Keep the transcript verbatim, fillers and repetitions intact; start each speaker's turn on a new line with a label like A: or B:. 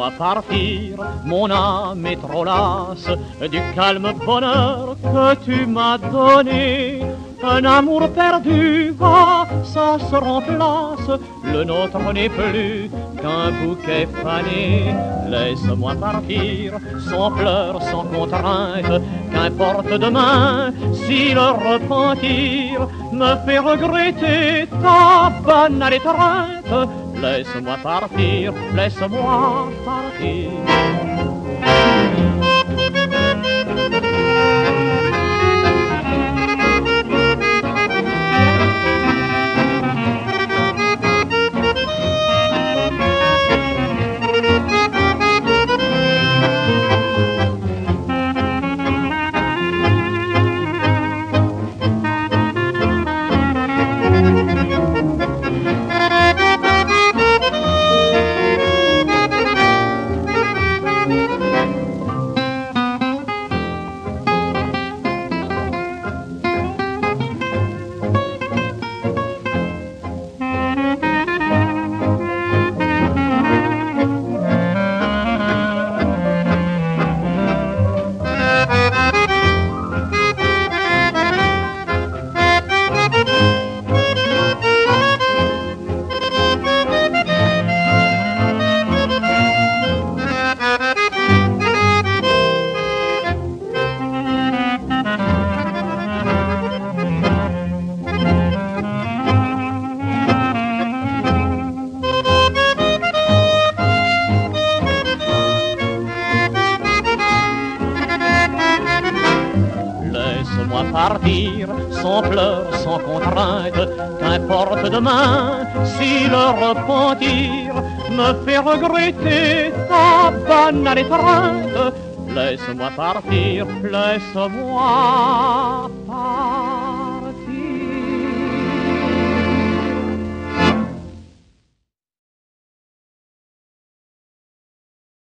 A: Laisse-moi partir, mon âme est trop lasse du calme bonheur que tu m'as donné. Un amour perdu, ah, ça se remplace. Le nôtre n'est plus qu'un bouquet fané. Laisse-moi partir, sans pleurs, sans contrainte. Qu'importe demain si le repentir me fait regretter ta banale étreinte. Laisse-moi partir, laisse-moi partir. Laisse-moi partir, sans pleurs, sans contrainte. Qu'importe demain si le repentir me fait regretter ta banale étreinte. Laisse-moi partir, laisse-moi partir.